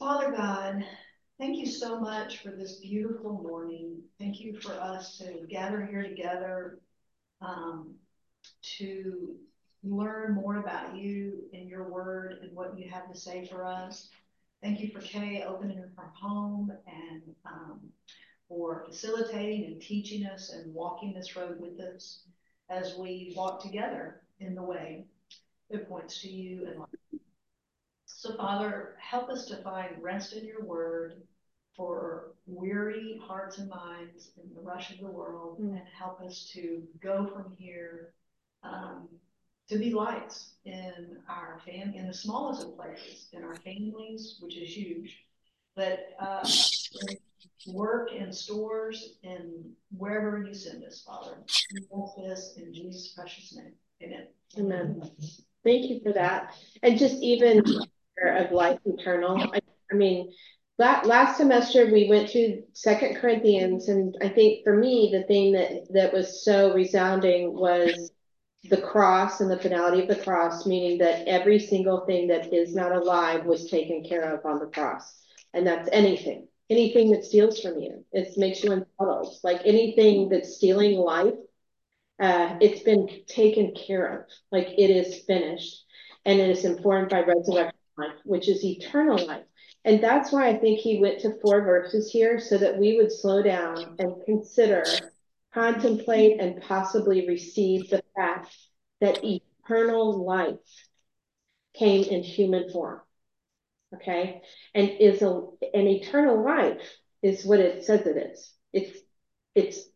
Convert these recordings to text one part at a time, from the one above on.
Father God, thank you so much for this beautiful morning. Thank you for us to gather here together um, to learn more about you and your word and what you have to say for us. Thank you for Kay opening her home and for facilitating and teaching us and walking this road with us as we walk together in the way that points to you and life. So, Father, help us to find rest in your word for weary hearts and minds in the rush of the world, and help us to go from here um, to be lights in our family, in the smallest of places, in our families, which is huge, but in work, in stores, and wherever you send us, Father. We bless this in Jesus' precious name. Amen. Amen. Thank you for that. And just even of life eternal. I mean, last semester we went to Second Corinthians, and I think for me the thing that was so resounding was the cross and the finality of the cross, meaning that every single thing that is not alive was taken care of on the cross, and that's anything that steals from you. It makes you unsettled. Like anything that's stealing life, it's been taken care of. Like it is finished, and it is informed by resurrection life, which is eternal life. And that's why I think he went to 4 verses here so that we would slow down and consider, contemplate, and possibly receive the fact that eternal life came in human form. Okay. And an eternal life is what it says it is. It's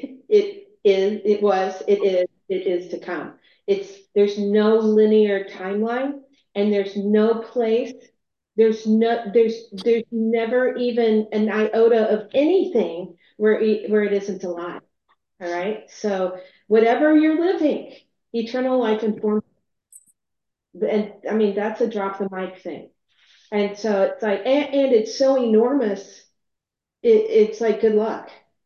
it is to come. There's no linear timeline, and there's no place. There's never even an iota of anything where it isn't alive. All right. So whatever you're living, eternal life informs. And I mean, that's a drop the mic thing. And so it's like, and it's so enormous. It's like, good luck.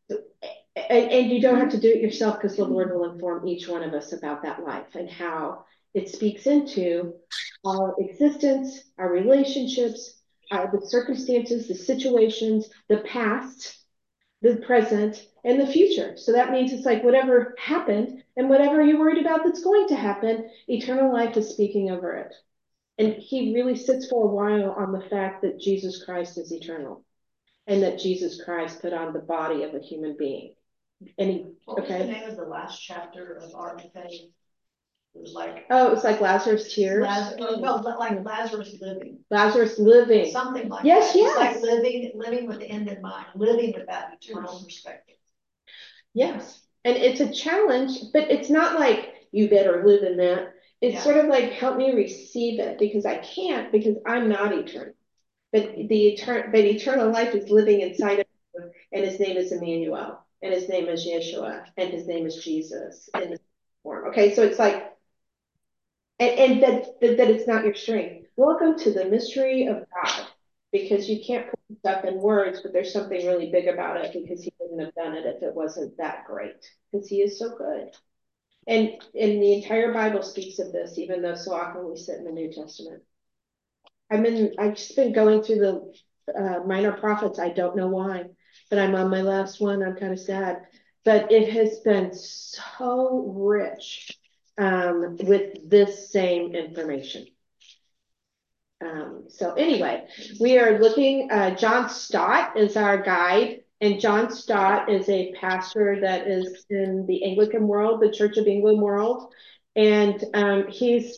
And you don't have to do it yourself, because the Lord will inform each one of us about that life and how it speaks into our existence, our relationships, the circumstances, the situations, the past, the present, and the future. So that means it's like whatever happened and whatever you're worried about that's going to happen, eternal life is speaking over it. And he really sits for a while on the fact that Jesus Christ is eternal and that Jesus Christ put on the body of a human being. And what was the name of the last chapter of Art and Faith? It was like Lazarus Tears. Like Lazarus Living. Lazarus Living. Something like yes, that. Yes. It's like living with the end in mind, living with that eternal perspective. Yes. And it's a challenge, but it's not like you better live in that. It's sort of like, help me receive it, because I can't, because I'm not eternal. But eternal life is living inside of you, and his name is Emmanuel, and his name is Yeshua, and his name is Jesus in the form. Okay, so it's like, and that it's not your strength. Welcome to the mystery of God, because you can't put stuff in words, but there's something really big about it, because he wouldn't have done it if it wasn't that great, because he is so good. And the entire Bible speaks of this, even though so often we sit in the New Testament. I've just been going through the minor prophets. I don't know why, but I'm on my last one. I'm kind of sad, but it has been so rich with this same information. So anyway, we are looking, John Stott is our guide, and John Stott is a pastor that is in the Anglican world, the Church of England world. And he's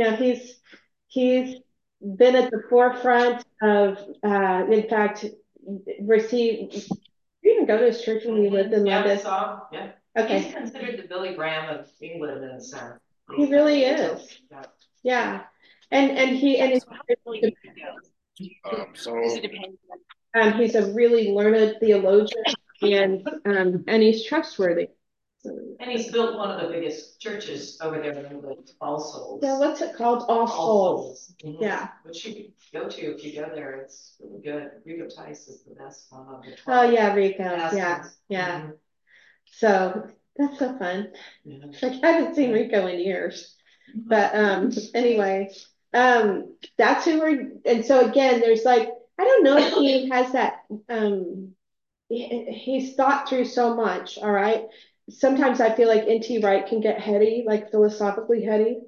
been at the forefront of, in fact, you even go to his church when you lived in London? Yeah. Okay. He's considered the Billy Graham of England in the He really is. Yeah. And he's a really learned theologian, and he's trustworthy. And he's built one of the biggest churches over there in England, All Souls. Yeah, what's it called? All Souls. Mm-hmm. Yeah. Which you could go to if you go there. It's really good. Rico Tice is the best one of the 12. Oh yeah, Rico. Yeah. Mm-hmm. So that's so fun. Yeah. Like, I haven't seen Rico in years. But anyway, that's who and so again, there's like, I don't know if he has that, he's thought through so much, all right? Sometimes I feel like N.T. Wright can get heady, like philosophically heady.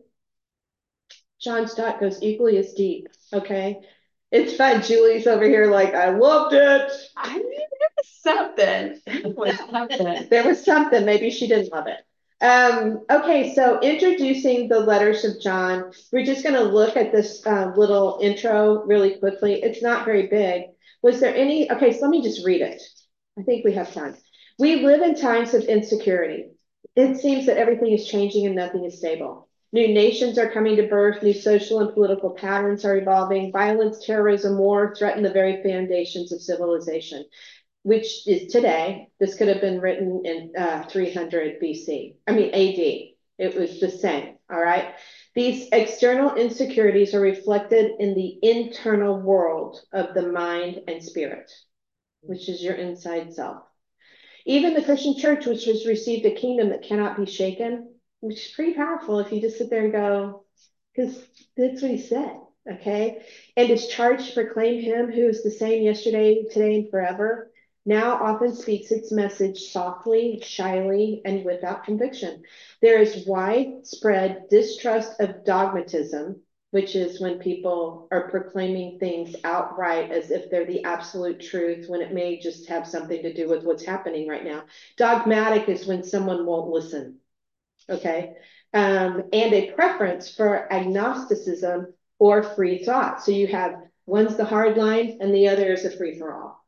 John Stott goes equally as deep, okay? It's fun. Julie's over here like, I loved it. I mean, there was something. There was something. There was something. Maybe she didn't love it. Okay, so introducing the letters of John. We're just going to look at this little intro really quickly. It's not very big. Was there any? Okay, so let me just read it. I think we have time. We live in times of insecurity. It seems that everything is changing and nothing is stable. New nations are coming to birth, new social and political patterns are evolving. Violence, terrorism, war threaten the very foundations of civilization, which is today. This could have been written in 300 BC. I mean, AD. It was the same. All right. These external insecurities are reflected in the internal world of the mind and spirit, which is your inside self. Even the Christian church, which has received a kingdom that cannot be shaken, which is pretty powerful if you just sit there and go, because that's what he said, okay? And is charged to proclaim him who is the same yesterday, today, and forever, now often speaks its message softly, shyly, and without conviction. There is widespread distrust of dogmatism, which is when people are proclaiming things outright as if they're the absolute truth, when it may just have something to do with what's happening right now. Dogmatic is when someone won't listen, okay? And a preference for agnosticism or free thought. So you have one's the hard line and the other is a free for all.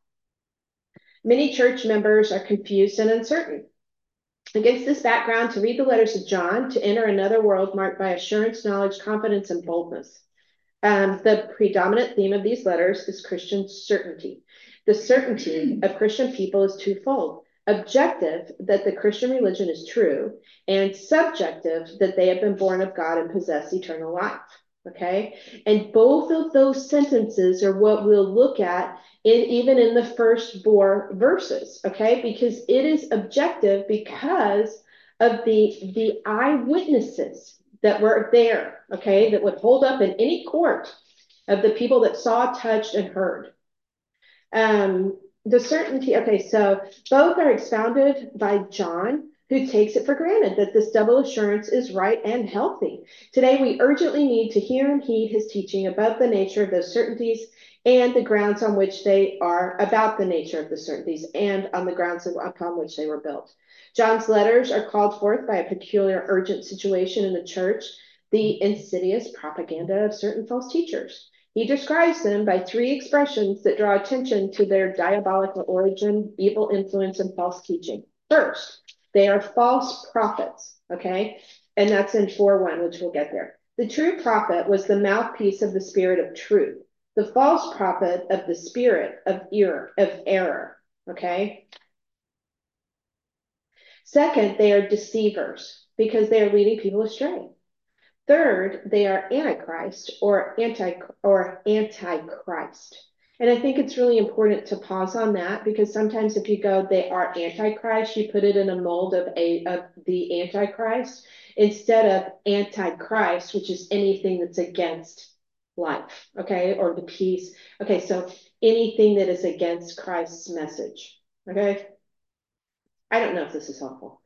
Many church members are confused and uncertain. Against this background, to read the letters of John, to enter another world marked by assurance, knowledge, confidence, and boldness. The predominant theme of these letters is Christian certainty. The certainty of Christian people is twofold. Objective, that the Christian religion is true, and subjective, that they have been born of God and possess eternal life. Okay? And both of those sentences are what we'll look at even in the first four verses, okay? Because it is objective because of the eyewitnesses that were there, okay, that would hold up in any court of the people that saw, touched, and heard. The certainty, okay, so both are expounded by John, who takes it for granted that this double assurance is right and healthy. Today, we urgently need to hear and heed his teaching about the nature of those certainties and the grounds on which they are, about the nature of the certainties and on the grounds upon which they were built. John's letters are called forth by a peculiar urgent situation in the church, the insidious propaganda of certain false teachers. He describes them by three expressions that draw attention to their diabolical origin, evil influence, and false teaching. First, they are false prophets, okay? And that's in 4:1, which we'll get there. The true prophet was the mouthpiece of the spirit of truth. The false prophet of the spirit of error, okay? Second, they are deceivers because they are leading people astray. Third, they are antichrist or antichrist. And I think it's really important to pause on that because sometimes if you go, they are antichrist, you put it in a mold of the antichrist instead of antichrist, which is anything that's against life, okay, or the peace. Okay, so anything that is against Christ's message, okay? I don't know if this is helpful.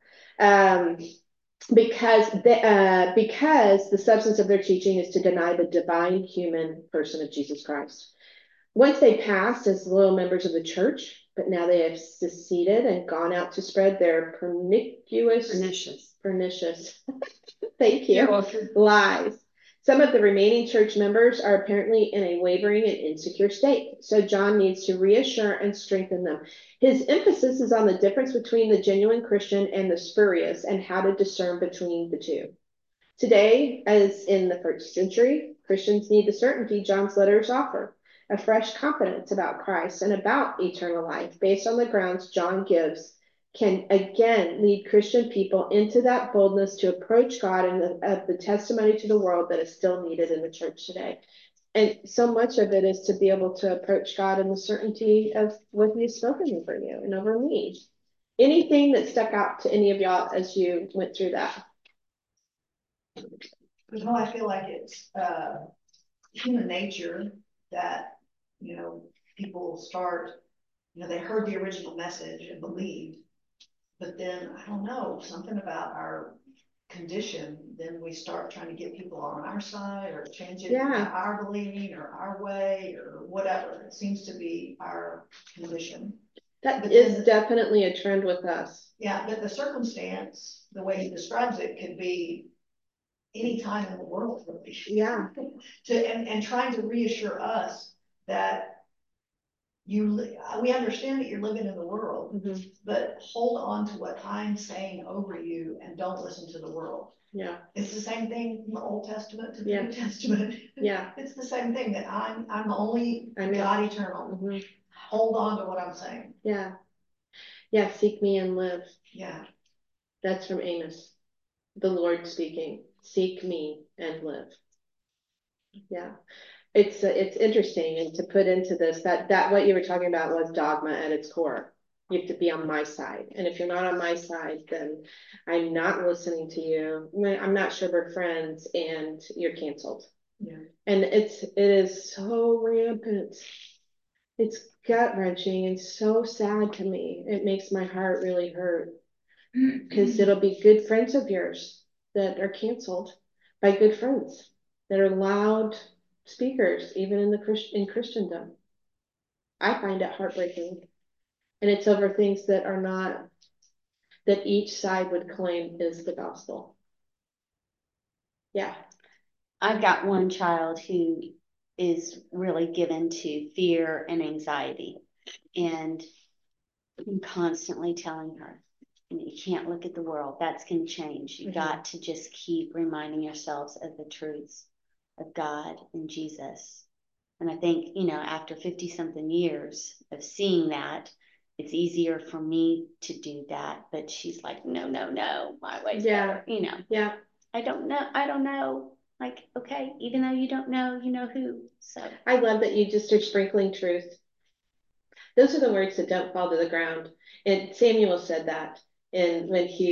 Because the substance of their teaching is to deny the divine human person of Jesus Christ. Once they passed as loyal members of the church, but now they have seceded and gone out to spread their pernicious, thank you, lies. Some of the remaining church members are apparently in a wavering and insecure state, so John needs to reassure and strengthen them. His emphasis is on the difference between the genuine Christian and the spurious and how to discern between the two. Today, as in the first century, Christians need the certainty John's letters offer, a fresh confidence about Christ and about eternal life based on the grounds John gives can again lead Christian people into that boldness to approach God and the testimony to the world that is still needed in the church today. And so much of it is to be able to approach God in the certainty of what he's spoken over you and over me. Anything that stuck out to any of y'all as you went through that? No, I feel like it's human nature that, people start, they heard the original message and believed, but then, I don't know, something about our condition, then we start trying to get people on our side or change it to our believing or our way or whatever. It seems to be our condition. That is definitely a trend with us. Yeah, but the circumstance, the way he describes it, could be any time in the world, really. Yeah. And trying to reassure us that we understand that you're living in the world, but hold on to what I'm saying over you and don't listen to the world. Yeah. It's the same thing from the Old Testament to the New Testament. Yeah. It's the same thing, that I'm the only God eternal. Hold on to what I'm saying. Yeah. Yeah. Seek me and live. Yeah. That's from Amos. The Lord speaking. Seek me and live. Yeah. It's interesting, and to put into this that what you were talking about was dogma at its core. You have to be on my side, and if you're not on my side, then I'm not listening to you. I'm not sure we're friends, and you're canceled. Yeah. And it is so rampant. It's gut wrenching and so sad to me. It makes my heart really hurt, because it'll be good friends of yours that are canceled by good friends that are loud speakers, even in Christendom. I find it heartbreaking, and it's over things that are not, that each side would claim is the gospel. Yeah. I've got one child who is really given to fear and anxiety, and I'm constantly telling her, you can't look at the world. That's going to change. You got to just keep reminding yourselves of the truths of God and Jesus. And I think, after 50 something years of seeing that, it's easier for me to do that. But she's like, no, my way's better. Yeah. I don't know. Like, okay, even though you don't know, you know who. So I love that you just are sprinkling truth. Those are the words that don't fall to the ground. And Samuel said that when he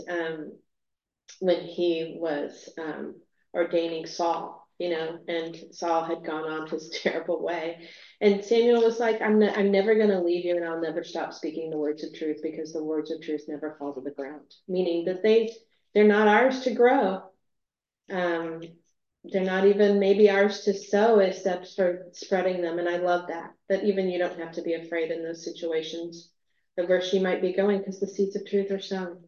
was ordaining Saul, and Saul had gone on his terrible way. And Samuel was like, I'm never going to leave you, and I'll never stop speaking the words of truth, because the words of truth never fall to the ground. Meaning that they're not ours to grow. They're not even maybe ours to sow, except for spreading them. And I love that even you don't have to be afraid in those situations of where she might be going, because the seeds of truth are sown.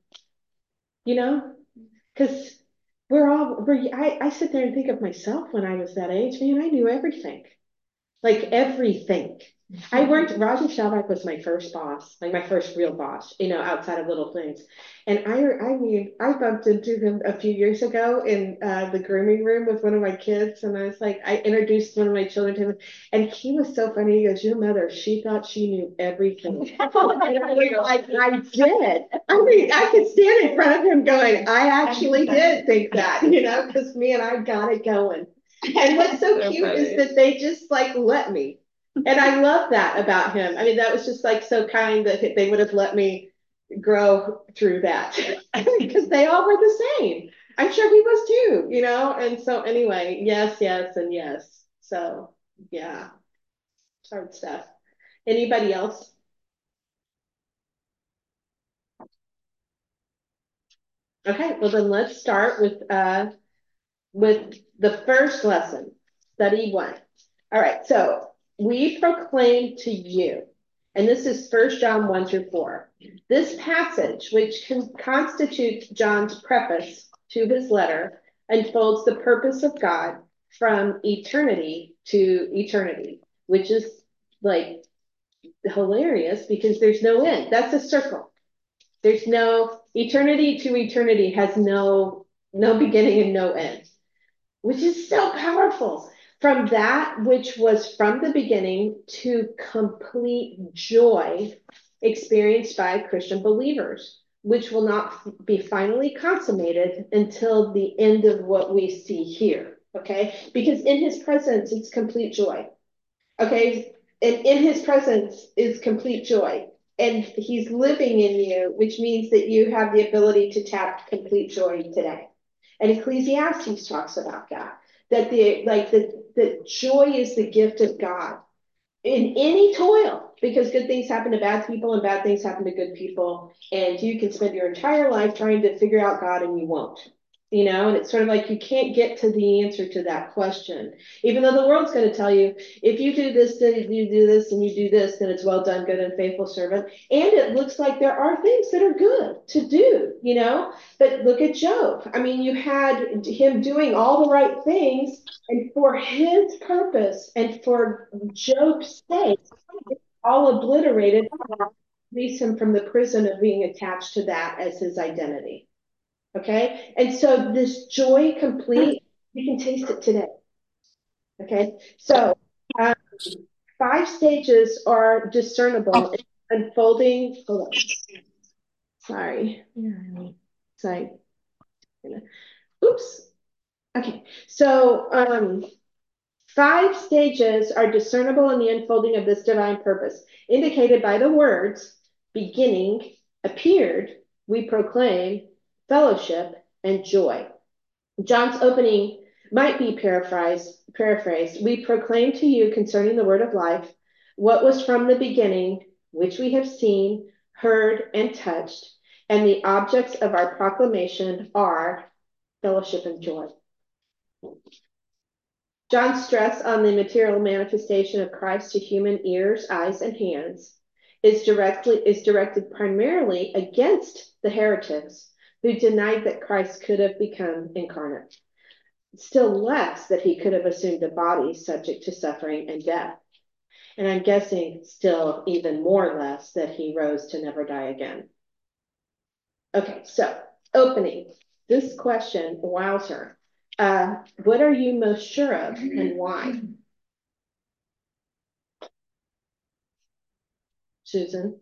Because I sit there and think of myself when I was that age. Man, I knew everything. Like everything. Roger Shalbach was my first boss, like my first real boss, outside of little things. And I bumped into him a few years ago in the grooming room with one of my kids. And I introduced one of my children to him, and he was so funny. He goes, your mother, she thought she knew everything. And I was like, I did. I could stand in front of him going, I actually did think that, because me and I got it going. And what's so cute is that they just let me. And I love that about him. I mean, that was just so kind that they would have let me grow through that, because they all were the same. I'm sure he was too, And so anyway, yes, and yes. So yeah, it's hard stuff. Anybody else? Okay, well then let's start with the first lesson, study 1. All right, so we proclaim to you, and this is 1 John 1-4. This passage, which constitutes John's preface to his letter, unfolds the purpose of God from eternity to eternity, which is hilarious, because there's no end. That's a circle. There's no eternity to eternity, has no beginning and no end, which is so powerful. From that which was from the beginning to complete joy experienced by Christian believers, which will not be finally consummated until the end of what we see here. Okay? Because in his presence, it's complete joy. Okay? And in his presence is complete joy. And he's living in you, which means that you have the ability to tap complete joy today. And Ecclesiastes talks about that. That the joy is the gift of God. in any toil, because good things happen to bad people and bad things happen to good people. And you can spend your entire life trying to figure out God and you won't. And it's sort of like you can't get to the answer to that question, even though the world's going to tell you if you do this, then you do this, and you do this, then it's well done, good and faithful servant. And it looks like there are things that are good to do. But look at Job. I mean, you had him doing all the right things, and for his purpose and for Job's sake, it's all obliterated, release him from the prison of being attached to that as his identity. Okay. And so this joy complete, you can taste it today. Okay. So 5 stages are discernible in unfolding. Hold on. Sorry. Sorry. Oops. Okay. So 5 stages are discernible in the unfolding of this divine purpose, indicated by the words beginning, appeared, we proclaim, fellowship, and joy. John's opening might be paraphrased. We proclaim to you concerning the word of life what was from the beginning, which we have seen, heard, and touched, and the objects of our proclamation are fellowship and joy. John's stress on the material manifestation of Christ to human ears, eyes, and hands is directed primarily against the heretics who denied that Christ could have become incarnate. Still less that he could have assumed a body subject to suffering and death. And I'm guessing still even more less that he rose to never die again. Okay, so opening. This question wows her. What are you most sure of and why? Susan?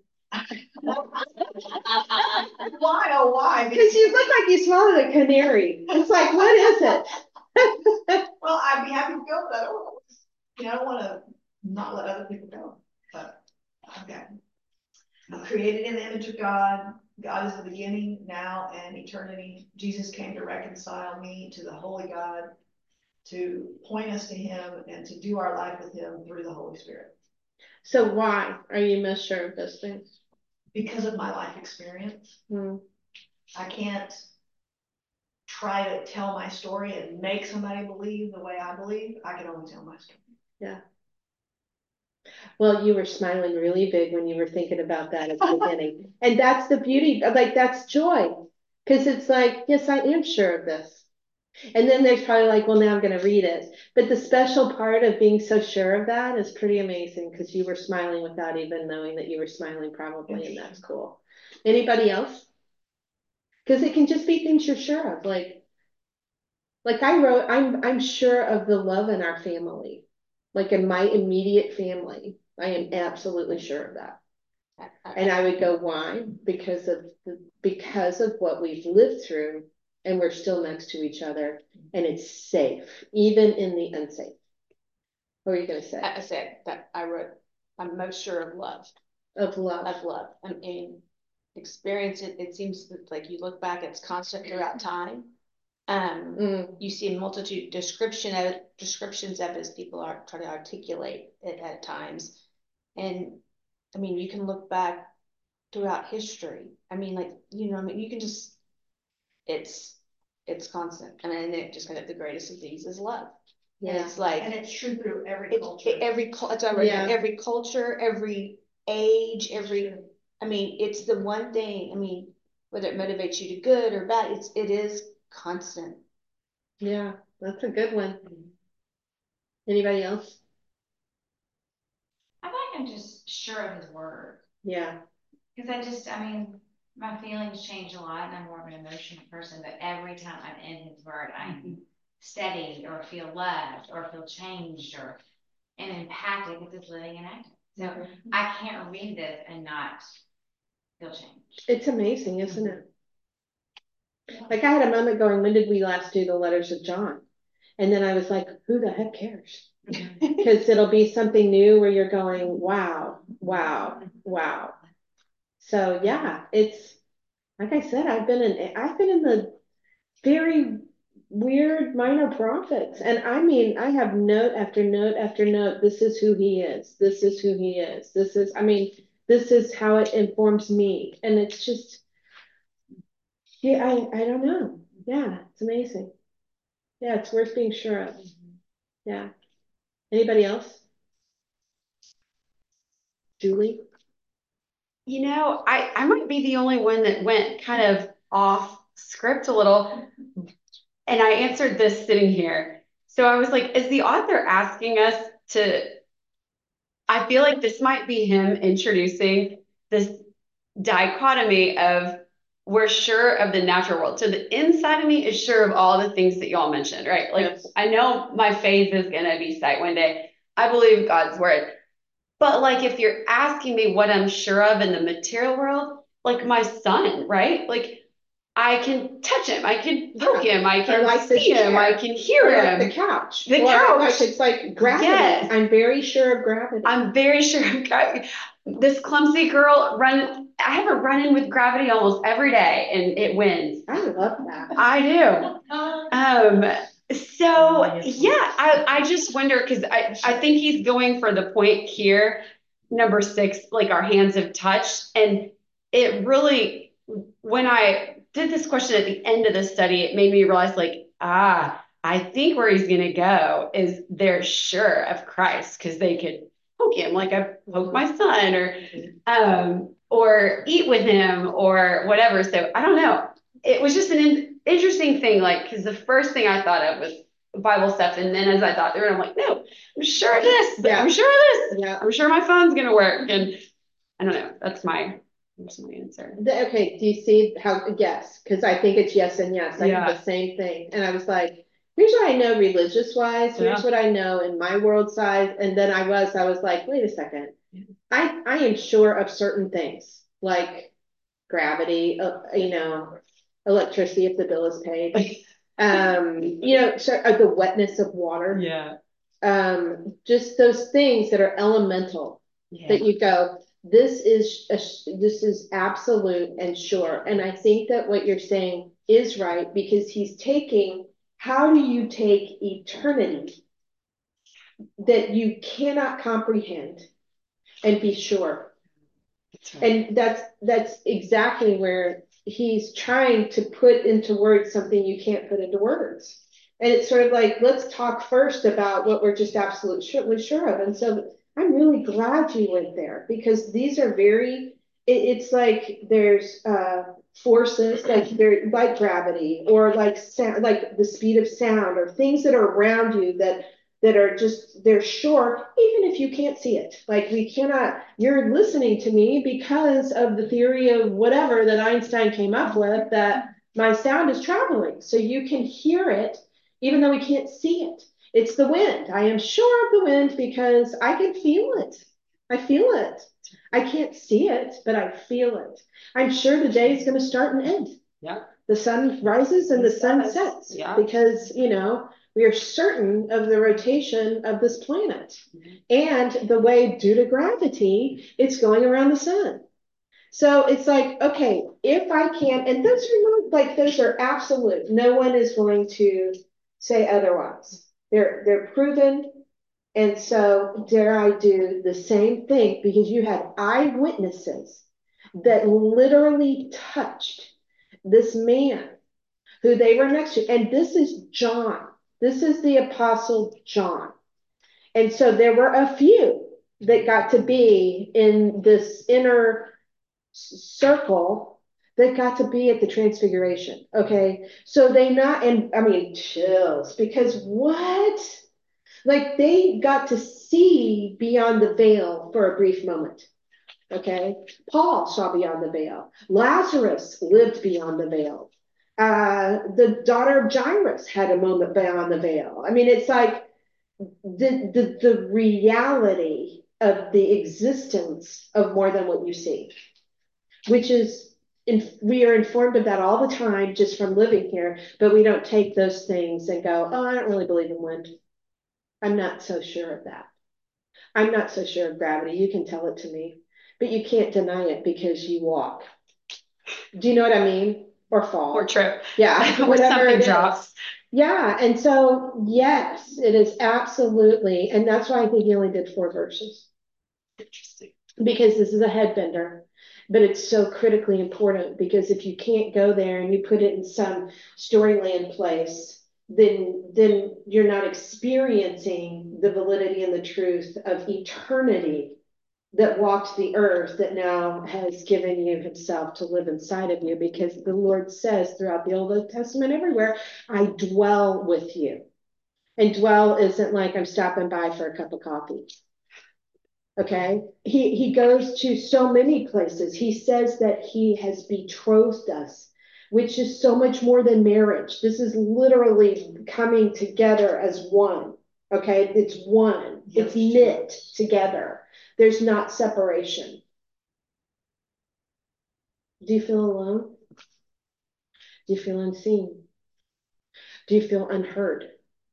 Why, oh, why? Because you look like you swallowed a canary. It's like, what is it? Well, I'd be happy to go, but I don't want to not let other people go. But okay. I'm created in the image of God. God is the beginning, now, and eternity. Jesus came to reconcile me to the Holy God, to point us to Him, and to do our life with Him through the Holy Spirit. So why are you most sure of those things? Because of my life experience. I can't try to tell my story and make somebody believe the way I believe. I can only tell my story. Yeah. Well, you were smiling really big when you were thinking about that at the beginning. And that's the beauty, like that's joy. Because it's like, yes, I am sure of this. And then there's probably like, well, now I'm going to read it. But the special part of being so sure of that is pretty amazing because you were smiling without even knowing that you were smiling probably, and that's cool. Anybody else? Because it can just be things you're sure of. Like I wrote, I'm sure of the love in our family. Like in my immediate family, I am absolutely sure of that. And I would go, why? Because of what we've lived through, and we're still next to each other, and it's safe, even in the unsafe. What are you going to say? I said that I wrote, I'm most sure of love. Of love. Of love. I mean, experience it. It seems like you look back, it's constant throughout time. You see a multitude descriptions of it as people are trying to articulate it at times. And I mean, you can look back throughout history. I mean, like, you can just, it's constant. And then it just kind of, the greatest of these is love. Yeah. And it's like, and it's true through every culture. Every culture, every age, I mean, it's the one thing, I mean, whether it motivates you to good or bad, it is constant. Yeah, that's a good one. Anybody else? I feel like I'm just sure of his word. Yeah. Because I mean, my feelings change a lot and I'm more of an emotional person, but every time I'm in his word, I'm steadied or feel loved or feel changed and impacted with this living and acting. So I can't read this and not feel changed. It's amazing, isn't it? Like I had a moment going, when did we last do the letters of John? And then I was like, who the heck cares? Because it'll be something new where you're going, wow, wow, wow. So yeah, it's like I said, I've been in the very weird minor prophets. And I mean, I have note after note after note. This is who he is. This is who he is. I mean, this is how it informs me. And it's just, yeah, I don't know. Yeah, it's amazing. Yeah, it's worth being sure of. Yeah. Anybody else? Julie? I might be the only one that went kind of off script a little, and I answered this sitting here. So I was like, is the author asking us to, I feel like this might be him introducing this dichotomy of we're sure of the natural world. So the inside of me is sure of all the things that y'all mentioned, right? Like, Yes. I know my faith is going to be sight one day. I believe God's word. But like, if you're asking me what I'm sure of in the material world, like my son, right? Like, I can touch him, I can poke him, I Or can like the see him, chair. I can hear Or like him. the couch. The Or couch. like it's like gravity. Yes. I'm very sure of gravity. I'm very sure this clumsy girl I have a run in with gravity almost every day and it wins. I love that. I do. So yeah, I just wonder because I think he's going for the point here, number 6, like our hands have touched. And it really, when I did this question at the end of the study, it made me realize like, I think where he's gonna go is they're sure of Christ because they could poke him like I poke my son or eat with him or whatever. So I don't know. It was just an interesting thing, like, because the first thing I thought of was Bible stuff. And then as I thought through it, I'm like, no, I'm sure of this. Yeah. I'm sure of this. Yeah. I'm sure my phone's going to work. And I don't know. That's my answer. Okay. Do you see how, yes, because I think it's yes and yes. I have the same thing. And I was like, here's what I know religious wise. Here's what I know in my world size. And then I was like, wait a second. I am sure of certain things like gravity, electricity if the bill is paid. The wetness of water. Yeah. Just those things that are elemental that you go, this is absolute and sure. And I think that what you're saying is right because he's taking, how do you take eternity that you cannot comprehend and be sure? And that's exactly where he's trying to put into words something you can't put into words. And it's sort of like, let's talk first about what we're just absolutely sure of. And so I'm really glad you went there because these are it's like there's forces like gravity or like sound, like the speed of sound or things that are around you that are just, they're sure, even if you can't see it. Like you're listening to me because of the theory of whatever that Einstein came up with, that my sound is traveling. So you can hear it, even though we can't see it. It's the wind. I am sure of the wind because I can feel it. I feel it. I can't see it, but I feel it. I'm sure the day is going to start and end. Yeah. The sun rises and the sun sets. Yeah. Because, we are certain of the rotation of this planet and the way, due to gravity, it's going around the sun. So it's like, okay, if I can, and those are absolute. No one is going to say otherwise. They're proven. And so dare I do the same thing because you had eyewitnesses that literally touched this man who they were next to. And this is John. This is the Apostle John. And so there were a few that got to be in this inner circle that got to be at the Transfiguration. Okay. So chills because what? Like they got to see beyond the veil for a brief moment. Okay. Paul saw beyond the veil. Lazarus lived beyond the veil. The daughter of Jairus had a moment beyond the veil. I mean, it's like the reality of the existence of more than what you see, which is, we are informed of that all the time just from living here, but we don't take those things and go, oh, I don't really believe in wind. I'm not so sure of that. I'm not so sure of gravity. You can tell it to me, but you can't deny it because you walk. Do you know what I mean? Or fall. Or trip. Yeah. Whatever it drops. Yeah, and so yes, it is absolutely, and that's why I think he only did 4 verses. Interesting. Because this is a headbender, but it's so critically important because if you can't go there and you put it in some storyland place, then you're not experiencing the validity and the truth of eternity that walked the earth that now has given you himself to live inside of you, because the Lord says throughout the Old Testament everywhere, I dwell with you. And dwell isn't like I'm stopping by for a cup of coffee. Okay. He goes to so many places. He says that he has betrothed us, which is so much more than marriage. This is literally coming together as one. Okay. It's one. It's knit together. There's not separation. Do you feel alone? Do you feel unseen? Do you feel unheard?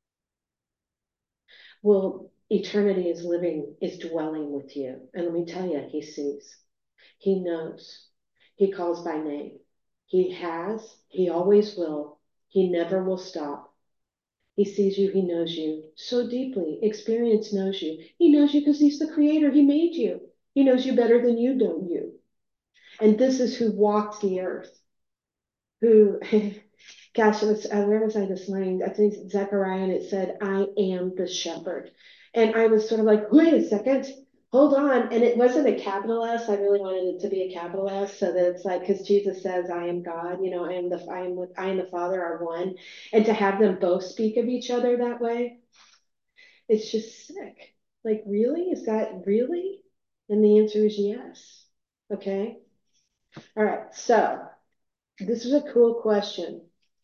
Well, eternity is living, is dwelling with you. And let me tell you, he sees, he knows, he calls by name. He has, he always will, he never will stop. He sees you, he knows you so deeply. Experience knows you. He knows you because he's the creator, he made you. He knows you better than you know you. And this is who walked the earth, who, gosh, where was I this morning? I think Zechariah, and it said, I am the shepherd. And I was sort of like, wait a second, hold on. And it wasn't a capital S. I really wanted it to be a capital S, so that it's like, because Jesus says, I am God, I am the Father are one. And to have them both speak of each other that way, it's just sick. Like, really? Is that really? And the answer is yes. Okay. All right. So this is a cool question.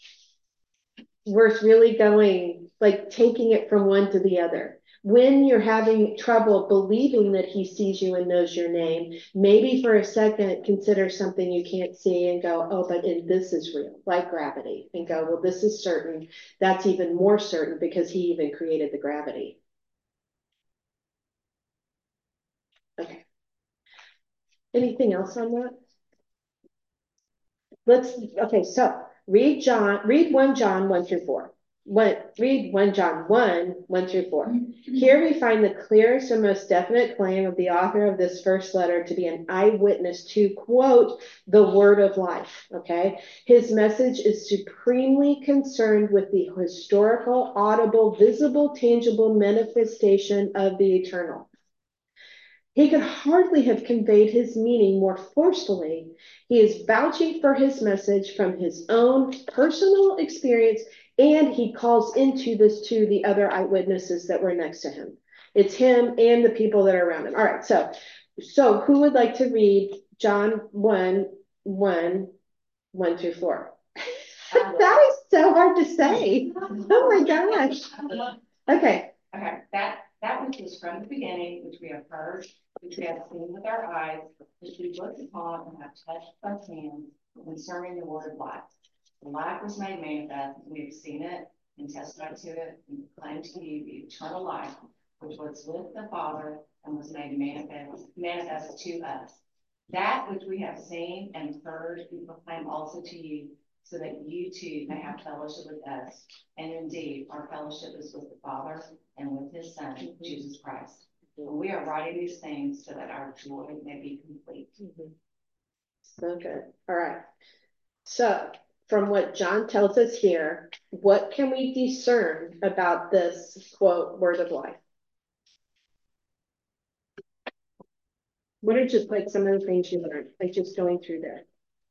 Worth really going, like taking it from one to the other. When you're having trouble believing that he sees you and knows your name, maybe for a second consider something you can't see and go, oh, but this is real, like gravity, and go, well, this is certain. That's even more certain because he even created the gravity. Okay. Anything else on that? Okay, so read 1 John 1 through 4. Read 1 John 1, 1 through 4. Here we find the clearest and most definite claim of the author of this first letter to be an eyewitness to, quote, the word of life, okay? His message is supremely concerned with the historical, audible, visible, tangible manifestation of the eternal. He could hardly have conveyed his meaning more forcefully. He is vouching for his message from his own personal experience, and he calls into this too the other eyewitnesses that were next to him. It's him and the people that are around him. All right, so who would like to read John 1, 1, 1 through 4? That is so hard to say. Oh my gosh. Okay. Okay, that which was from the beginning, which we have heard, which we have seen with our eyes, which we looked upon and have touched with hands, concerning the word of life. The life was made manifest, and we have seen it and testified to it and proclaimed to you the eternal life, which was with the Father and was made manifest to us. That which we have seen and heard, we proclaim also to you, so that you too may have fellowship with us. And indeed, our fellowship is with the Father and with his Son, Jesus Christ. And we are writing these things so that our joy may be complete. So good. All right. So from what John tells us here, what can we discern about this, quote, word of life? What are just like some of the things you learned, like just going through there?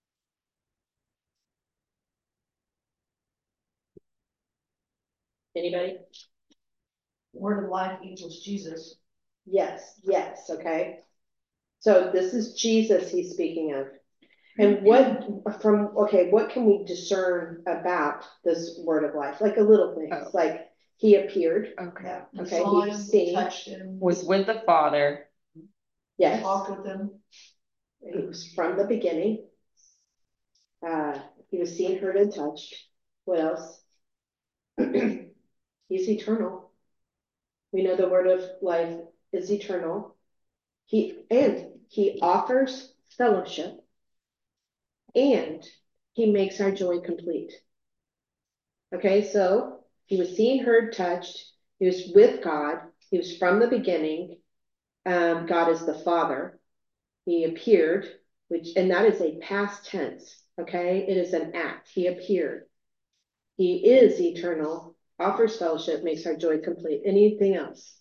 Anybody? Word of life equals Jesus. Yes, okay. So this is Jesus he's speaking of. And what can we discern about this word of life? Like a little things, like he appeared. Okay. Okay, Saw he him, seen. touched him, Was with the Father. Yes. talked with him. He was from the beginning. He was seen, heard, and touched. What else? He's eternal. We know the word of life is eternal. He offers fellowship, and he makes our joy complete. Okay, so he was seen, heard, touched. He was with God. He was from the beginning. God is the Father. He appeared, and that is a past tense. Okay, it is an act. He appeared. He is eternal, offers fellowship, makes our joy complete. Anything else?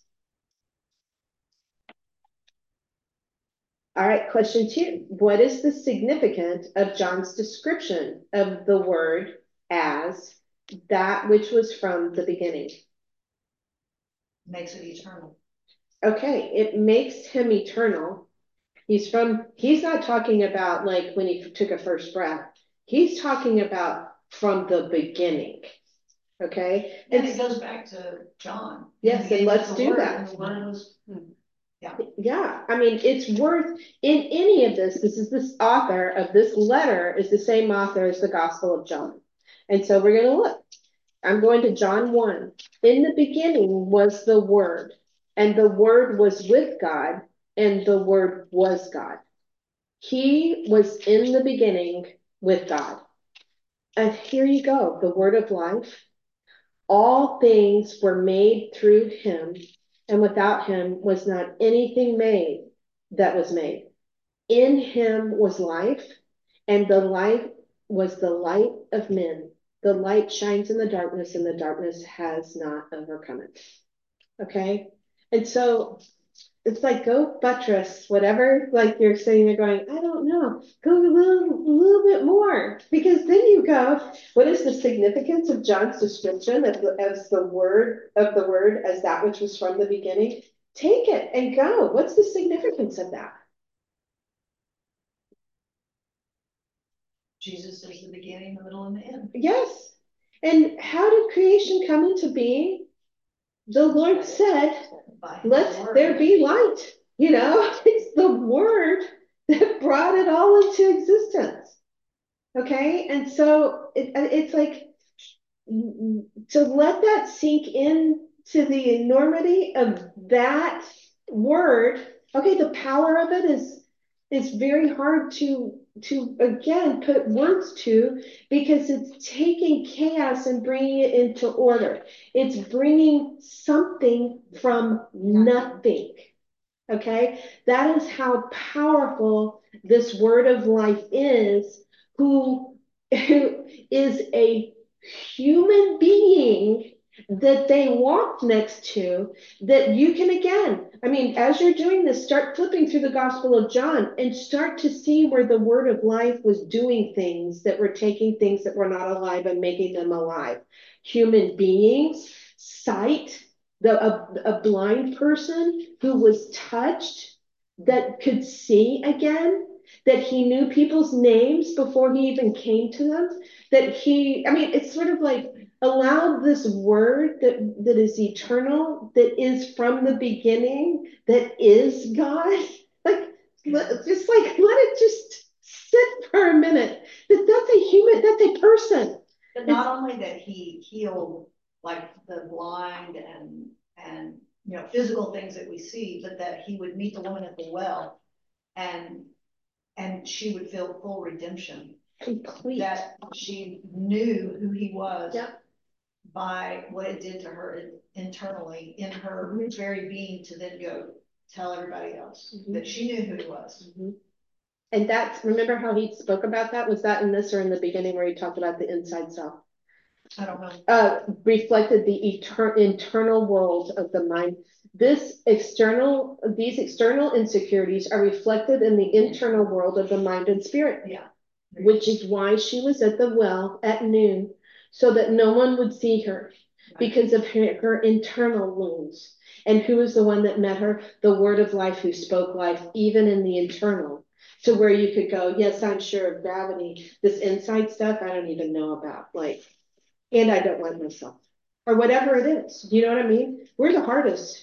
All right, question 2. What is the significance of John's description of the Word as that which was from the beginning? Makes it eternal. Okay, it makes him eternal. He's not talking about like when he took a first breath. He's talking about from the beginning. Okay. And it goes back to John. Yes, and let's do that. And the word was, Yeah. I mean, it's worth in any of this. This author of this letter is the same author as the Gospel of John. And so we're going to look. I'm going to John 1. In the beginning was the Word, and the Word was with God, and the Word was God. He was in the beginning with God. And here you go, the Word of life. All things were made through him, and without him was not anything made that was made. In him was life, and the life was the light of men. The light shines in the darkness, and the darkness has not overcome it. Okay? And so it's like, go buttress whatever, like you're sitting there going, I don't know, go a little bit more, because then you go, what is the significance of John's description as the word as that which was from the beginning? Take it and go. What's the significance of that? Jesus is the beginning, the middle, and the end. Yes. And how did creation come into being? The Lord said, let there be light. You know, it's the word that brought it all into existence. Okay. And so it's like to let that sink in to the enormity of that word. Okay. The power of it is very hard to again put words to, because it's taking chaos and bringing it into order. It's bringing something from nothing. Okay, that is how powerful this word of life is, who is a human being that they walked next to, that you can, again, I mean, as you're doing this, start flipping through the Gospel of John and start to see where the word of life was doing things that were taking things that were not alive and making them alive. Human beings, sight, a blind person who was touched, that could see again, that he knew people's names before he even came to them, it's sort of like allowed this word that is eternal, that is from the beginning, that is God. Like, let it just sit for a minute. That's a human, that's a person. But not only that he healed like the blind and physical things that we see, but that he would meet the woman at the well and she would feel full redemption. Complete. That she knew who he was. Yep. By what it did to her internally in her very being, to then go tell everybody else that she knew who he was. And remember how he spoke about that? Was that in this or in the beginning where he talked about the inside self? I don't know. Reflected the internal world of the mind. These external insecurities are reflected in the internal world of the mind and spirit. Yeah. Which is why she was at the well at noon, so that no one would see her, because of her internal wounds. And who is the one that met her? The word of life, who spoke life even in the internal, to where you could go, yes, I'm sure of gravity. This inside stuff I don't even know about, and I don't like myself, or whatever it is. You know what I mean? We're the hardest.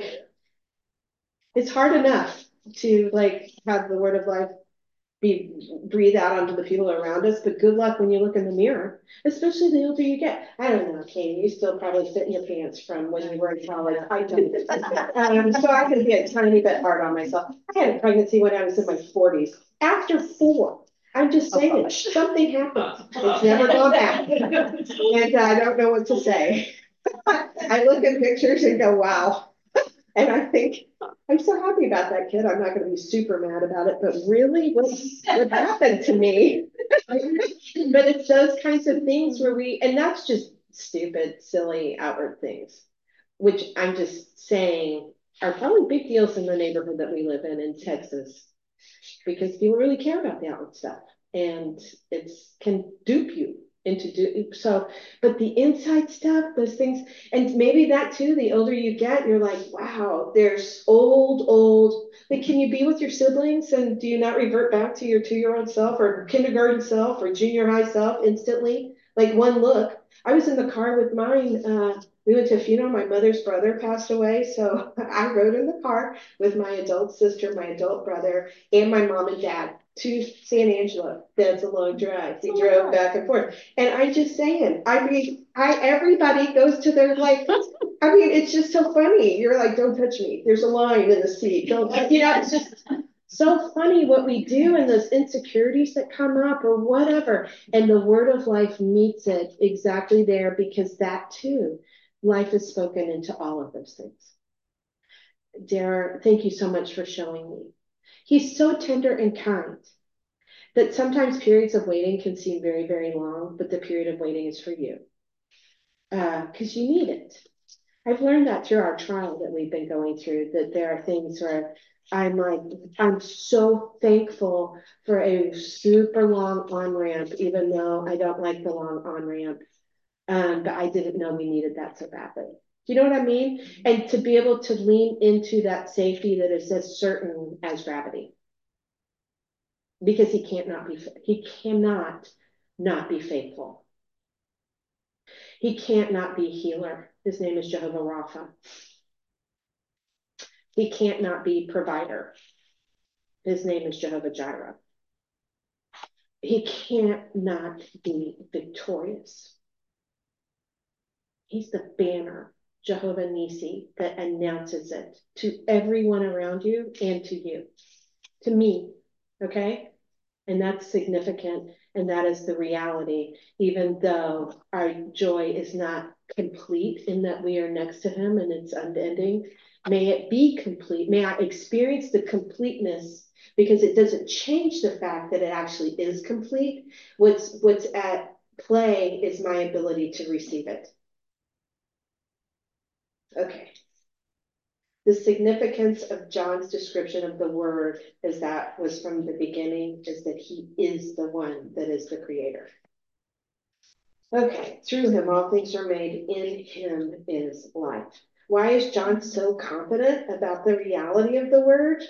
It's hard enough to have the word of life breathe out onto the people around us, but good luck when you look in the mirror, especially the older you get. I don't know, Kane, you still probably fit in your pants from when you were in college. I don't. So I can be a tiny bit hard on myself. I had a pregnancy when I was in my 40s. After 4, I'm just Oh, saying, gosh. something happens. It's never going back. And I don't know what to say. I look at pictures and go, wow. And I think, I'm so happy about that kid. I'm not going to be super mad about it, but really, what happened to me? But it's those kinds of things where and that's just stupid, silly, outward things, which I'm just saying are probably big deals in the neighborhood that we live in Texas, because people really care about the outward stuff, and it's can dupe you into so. But the inside stuff, those things, and maybe that too, the older you get, you're like, wow, there's old, like, can you be with your siblings and do you not revert back to your 2-year-old self or kindergarten self or junior high self instantly? Like one look. I was in the car with mine, we went to a funeral. My mother's brother passed away, so I rode in the car with my adult sister, my adult brother, and my mom and dad to San Angelo. That's a long drive. We drove back and forth. And I'm just saying, I mean, everybody goes to their, like, I mean, it's just so funny. You're like, don't touch me. There's a line in the seat. Don't, it's just so funny what we do and those insecurities that come up or whatever. And the word of life meets it exactly there, because that too, life is spoken into all of those things. Dara, thank you so much for showing me. He's so tender and kind that sometimes periods of waiting can seem very, very long, but the period of waiting is for you. Because you need it. I've learned that through our trial that we've been going through, that there are things where I'm so thankful for a super long on-ramp, even though I don't like the long on-ramp. But I didn't know we needed that so badly. Do you know what I mean? And to be able to lean into that safety that is as certain as gravity. Because he cannot not be faithful. He can't not be healer. His name is Jehovah Rapha. He can't not be provider. His name is Jehovah Jireh. He can't not be victorious. He's the banner, Jehovah Nisi, that announces it to everyone around you and to you, to me, okay? And that's significant, and that is the reality, even though our joy is not complete in that we are next to him and it's unending. May it be complete. May I experience the completeness, because it doesn't change the fact that it actually is complete. What's at play is my ability to receive it. Okay. The significance of John's description of the word, as that was from the beginning, is that he is the one that is the creator. Okay, through him all things are made, in him is life. Why is John so confident about the reality of the word?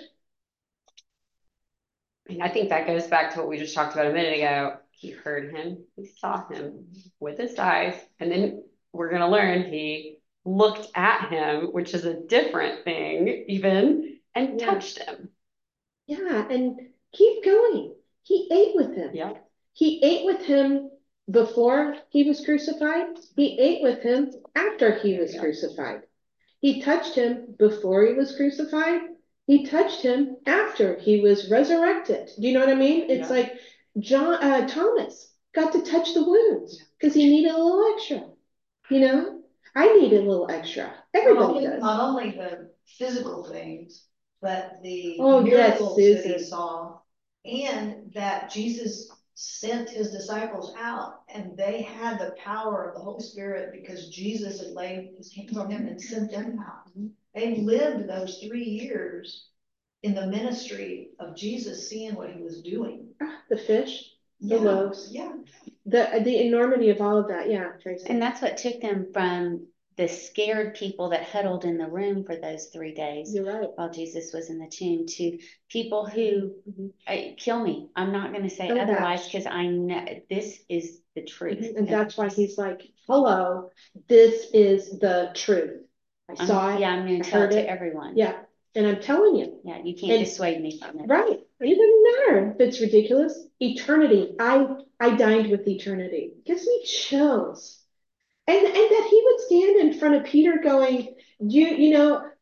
And I think that goes back to what we just talked about a minute ago. He heard him, he saw him with his eyes, and then we're going to learn he looked at him, which is a different thing even, and touched him. Yeah, and keep going. He ate with him. Yeah. He ate with him before he was crucified. He ate with him after he was crucified. He touched him before he was crucified. He touched him after he was resurrected. Do you know what I mean? It's like Thomas got to touch the wounds because he needed a little extra. You know, I needed a little extra. Everybody does. Not only the physical things, but the yes, miracles that he Susan. saw, and that Jesus sent his disciples out, and they had the power of the Holy Spirit because Jesus had laid his hands on them and sent them out. They lived those 3 years in the ministry of Jesus, seeing what he was doing. The fish, the loaves. Yeah. The enormity of all of that. Yeah, Tracy. And that's what took them from the scared people that huddled in the room for those 3 days. You're right. While Jesus was in the tomb, to people who kill me. I'm not going to say otherwise, because I know this is the truth. And that's why he's like, hello, this is the truth. I saw it. Yeah, I'm going to tell it to everyone. Yeah. And I'm telling you. Yeah, you can't dissuade me from it. Right. It doesn't matter if it's ridiculous. Eternity. I dined with eternity. Gives me chills. And that he would stand in front of Peter going, you know,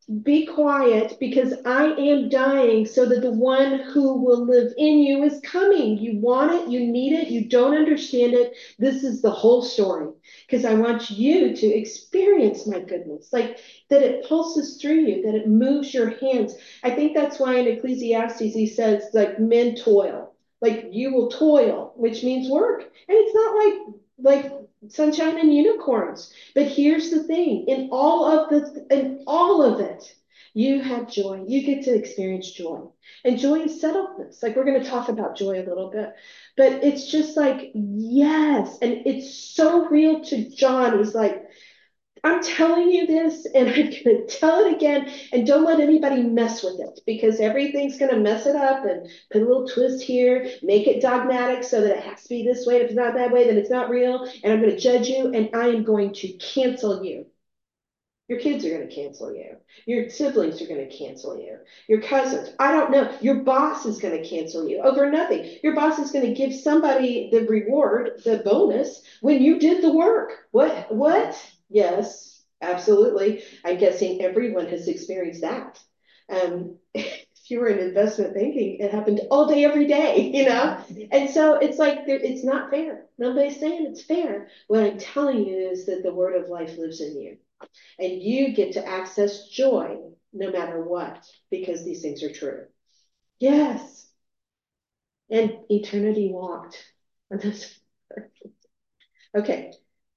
be quiet because I am dying so that the one who will live in you is coming. You want it, you need it, you don't understand it. This is the whole story because I want you to experience my goodness, like that it pulses through you, that it moves your hands. I think that's why in Ecclesiastes he says, like, men toil, like you will toil, which means work. And it's not like sunshine and unicorns. But here's the thing, in all of it, you have joy. You get to experience joy. And joy is settledness. Like we're going to talk about joy a little bit. But it's just like, yes. And it's so real to John. He's like, I'm telling you this, and I'm going to tell it again, and don't let anybody mess with it because everything's going to mess it up and put a little twist here, make it dogmatic so that it has to be this way. If it's not that way, then it's not real, and I'm going to judge you, and I am going to cancel you. Your kids are going to cancel you. Your siblings are going to cancel you. Your cousins, I don't know. Your boss is going to cancel you over nothing. Your boss is going to give somebody the reward, the bonus, when you did the work. What? Yes, absolutely. I'm guessing everyone has experienced that. If you were in investment banking, it happened all day, every day, you know? And so it's like, it's not fair. Nobody's saying it's fair. What I'm telling you is that the word of life lives in you. And you get to access joy no matter what, because these things are true. Yes. And eternity walked on this. Okay.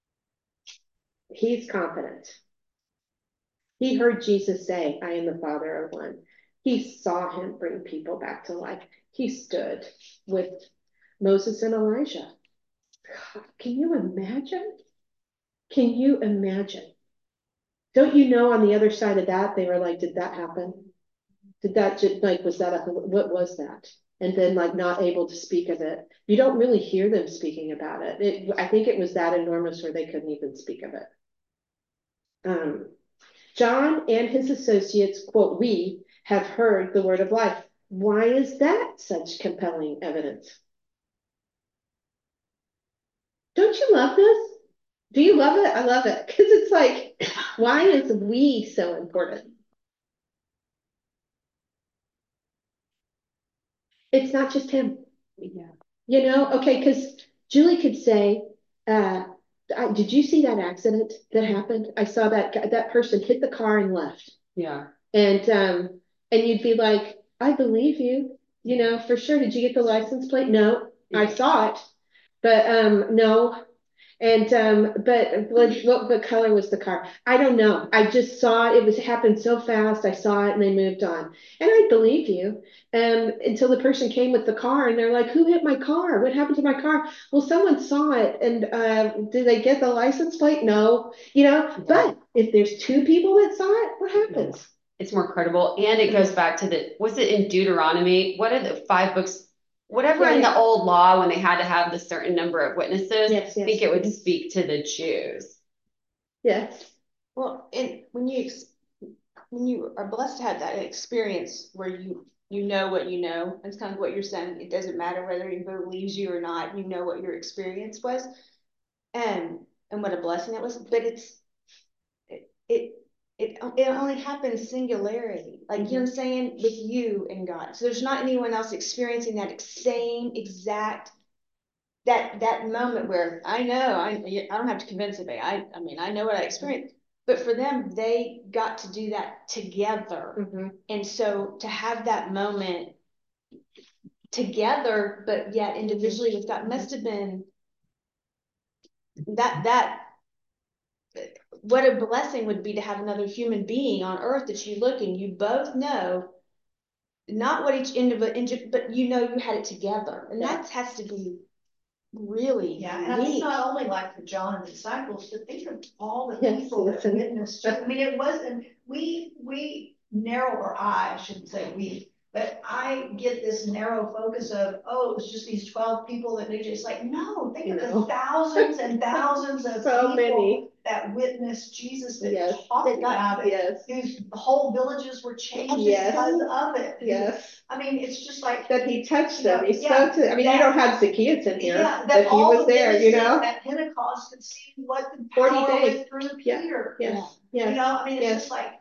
He's confident. He heard Jesus say, I am the Father of one. He saw him bring people back to life. He stood with Moses and Elijah. Can you imagine? Can you imagine? Don't you know on the other side of that, they were like, did that happen? Did that just like, was that, what was that? And then like not able to speak of it. You don't really hear them speaking about it. I think it was that enormous where they couldn't even speak of it. John and his associates, quote, we have heard the word of life. Why is that such compelling evidence? Don't you love this? Do you love it? I love it. Because it's like, why is we so important? It's not just him. Yeah. You know, okay, because Julie could say, did you see that accident that happened? I saw that person hit the car and left. Yeah. And you'd be like, I believe you, you know, for sure. Did you get the license plate? No, I saw it, but no. And but what color was the car? I don't know. I just saw it happened so fast. I saw it and they moved on. And I believe you. Until the person came with the car and they're like, who hit my car? What happened to my car? Well, someone saw it and did they get the license plate? No, you know, Yeah. but if there's two people that saw it, what happens? It's more credible. And it goes back to was it in Deuteronomy? What are the 5 books? Whatever in the old law when they had to have the certain number of witnesses, Yes, I think it would speak to the Jews. Yes. Well, and when you are blessed to have that experience where you know what you know, it's kind of what you're saying. It doesn't matter whether he believes you or not. You know what your experience was, and what a blessing it was. But it only happens singularity, like you know what I'm saying, with you and God. So there's not anyone else experiencing that same exact that moment where I don't have to convince anybody. I mean I know what I experienced. But for them, they got to do that together. Mm-hmm. And so to have that moment together, but yet individually with God must have been that what a blessing would be to have another human being on earth that you look and you both know not what each individual, but you know you had it together. And that has to be really and I think not only like for John and the disciples, but think of all the people that witnessed. I mean, it wasn't we narrow, or I shouldn't say we, but I get this narrow focus of, oh, it was just these 12 people that knew Jesus. Like, no, think of the thousands and thousands of so people many that witnessed Jesus, that yes. talked about it. Yes. Whose whole villages were changed because of it. Yes. I mean, it's just like that he touched them. Know, he spoke to them. I mean, you don't have Zacchaeus in here, that he was there, you know. At Pentecost could see what the power went through Peter. Yes. You know, I mean, it's just like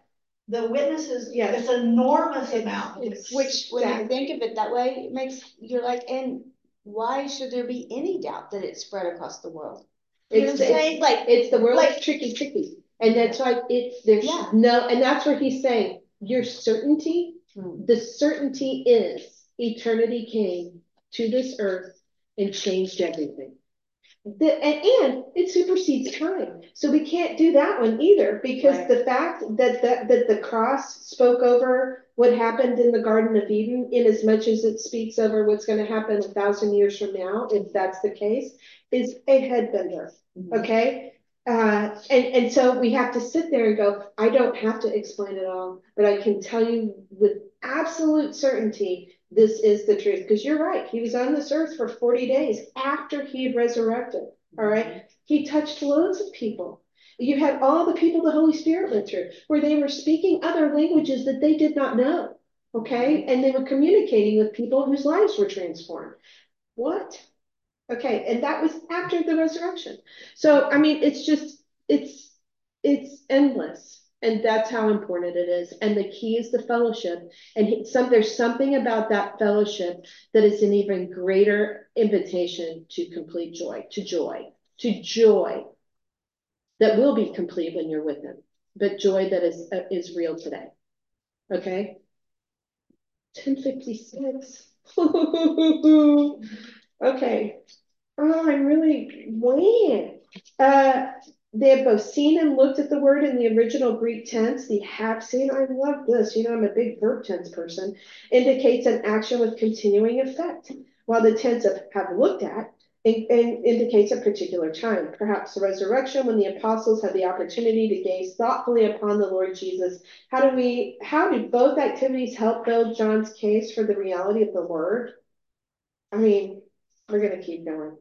the witnesses, Yes. it's an enormous amount. Which, when you think of it that way, it makes, you're like, and why should there be any doubt that it's spread across the world? You know what I'm saying? Like, it's the world like- is tricky. And that's why there's Yeah. no, and that's where he's saying, your certainty, the certainty is eternity came to this earth and changed everything. And it supersedes time. So we can't do that one either, because Right. the fact that the cross spoke over what happened in the Garden of Eden, in as much as it speaks over what's going to happen 1,000 years from now, if that's the case, is a headbender. Okay? And so we have to sit there and go, I don't have to explain it all, but I can tell you with absolute certainty, this is the truth. Because you're right. He was on this earth for 40 days after he had resurrected. All right. He touched loads of people. You had all the people the Holy Spirit went through, where they were speaking other languages that they did not know. Okay. And they were communicating with people whose lives were transformed. What? Okay, and that was after the resurrection. So, I mean, it's just, it's endless. And that's how important it is. And the key is the fellowship. And there's something about that fellowship that is an even greater invitation to complete joy, to joy that will be complete when you're with him, but joy that is real today. Okay? 10:56. Okay. Oh, I'm really weighing. They have both seen and looked at the word in the original Greek tense. The have seen, I love this. You know, I'm a big verb tense person. Indicates an action with continuing effect, while the tense of have looked at indicates a particular time, perhaps the resurrection, when the apostles had the opportunity to gaze thoughtfully upon the Lord Jesus. How do both activities help build John's case for the reality of the word? I mean, we're going to keep going.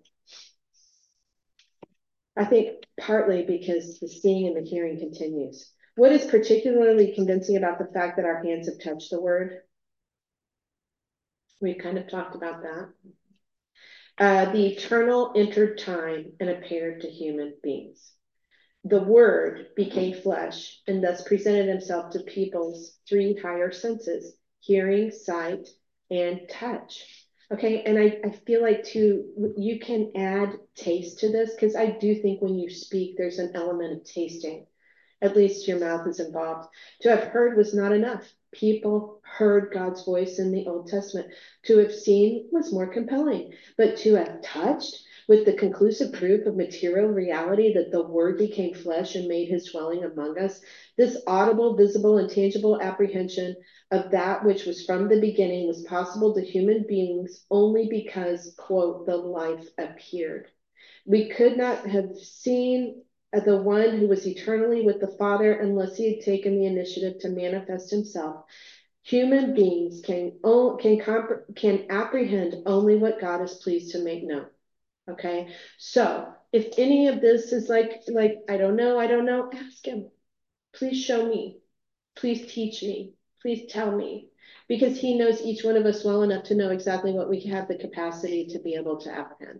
I think partly because the seeing and the hearing continues. What is particularly convincing about the fact that our hands have touched the word? We kind of talked about that. The eternal entered time and appeared to human beings. The word became flesh and thus presented himself to people's three higher senses: hearing, sight, and touch. Okay, and I feel like too, you can add taste to this, because I do think when you speak, there's an element of tasting. At least your mouth is involved. To have heard was not enough. People heard God's voice in the Old Testament. To have seen was more compelling. But to have touched, with the conclusive proof of material reality that the Word became flesh and made his dwelling among us, this audible, visible, and tangible apprehension of that which was from the beginning was possible to human beings only because, quote, the life appeared. We could not have seen the one who was eternally with the Father unless he had taken the initiative to manifest himself. Human beings can apprehend only what God is pleased to make known. Okay, so if any of this is like I don't know, ask him. Please show me. Please teach me. Please tell me. Because he knows each one of us well enough to know exactly what we have the capacity to be able to apprehend.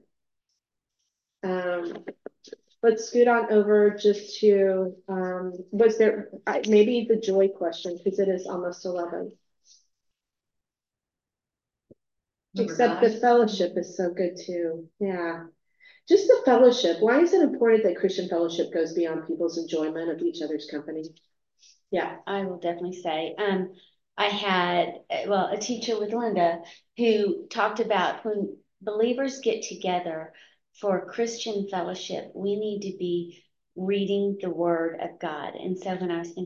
Let's scoot on over just to, was there, maybe the joy question, because it is almost 11. Except the fellowship is so good too. Yeah. Just the fellowship. Why is it important that Christian fellowship goes beyond people's enjoyment of each other's company? Yeah. I will definitely say, I had, a teacher with Linda who talked about when believers get together for Christian fellowship, we need to be reading the word of God. And so when I was thinking